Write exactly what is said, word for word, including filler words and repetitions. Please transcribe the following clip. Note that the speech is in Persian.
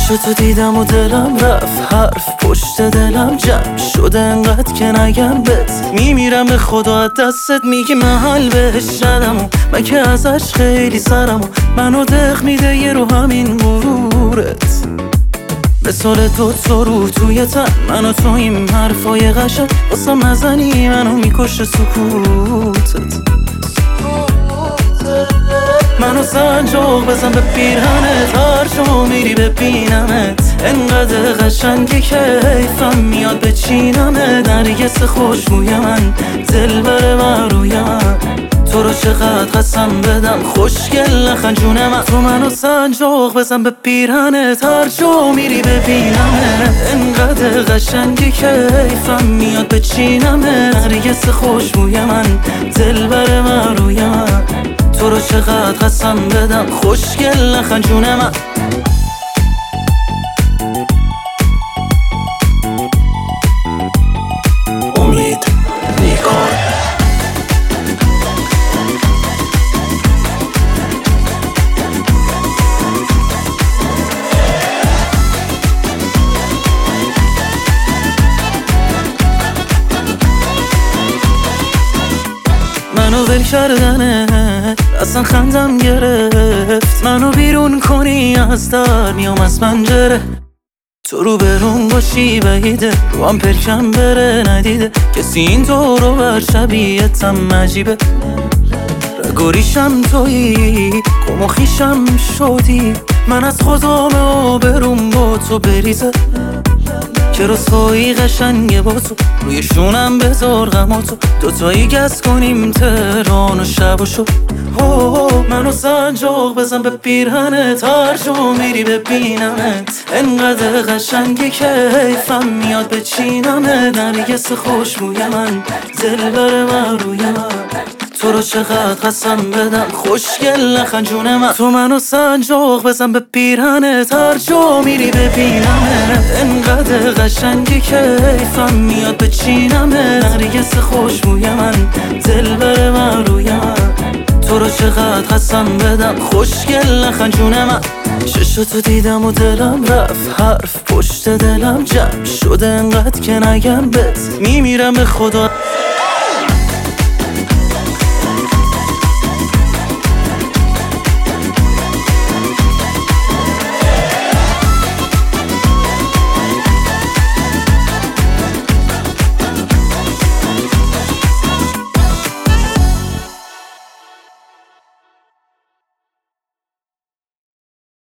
چشاتو دیدم و دلم رفت، حرف پشت دلم جمع شده انقدر که نگم بهت. میمیرم به خدا از دستت، میگی من حل بهش ندم و من که ازش خیلی سرم و منو دق میده یه رو همین غرورت. مثال تو تو رو توی تن من و تو این حرفای قشنگ واسم نزنی منو میکشه سکوتت. منو سنجاق بزن به پیرهنت، هر جا میری ببینمت انقدر قشنگی که حیفم میاد بچینمت. نرگس خوشبوی من، دلبر من روی من، تو رو چقدر قسم بدم خوشگل نخن جون من. تو منو سنجاق بزن به پیرهنت، هر جا میری ببینمت انقدر قشنگی که حیفم میاد بچینمت. نرگس خوشبوی من، دلبر من روی من، تو رو چقدر قسم بدم خوشگل نخن جون من. امید نیکار. منو ول کردنه اصلا خندم گرفت، منو بیرون کنی از در میام از پنجره. تو رو برون باشی بعیده، رو هم پرکم بره ندیده کسی این تو رو بر شبیهتم عجیبه. رگوریشم تویی گم و خویشم شدی، من از خدام آبروم با تو بریزه که رسوایی قشنگه با تو، روی شونم بذار غماتو دوتایی گس کنیم تهران و شب و شو. منو سنجاق بزن به پیرهنت، هر جا میری ببینمت انقدر قشنگی که حیفم میاد بچینمت. نرگس خوشبوی من، دلبر من روی من، تو رو چقدر قسم بدم خوشگل نخن جون من. تو منو سنجاق بزن به پیرهنت، هر جا میری ببینمت انقدر قشنگی که حیفم میاد بچینمت. نرگس خوشبوی من، دلبر من روی من، تو رو چقدر قسم بدم خوشگل نخن جون من. چشاتو دیدم و دلم رفت، حرف پشت دلم جمع شده انقدر که نگم بهت. میمیرم به خدا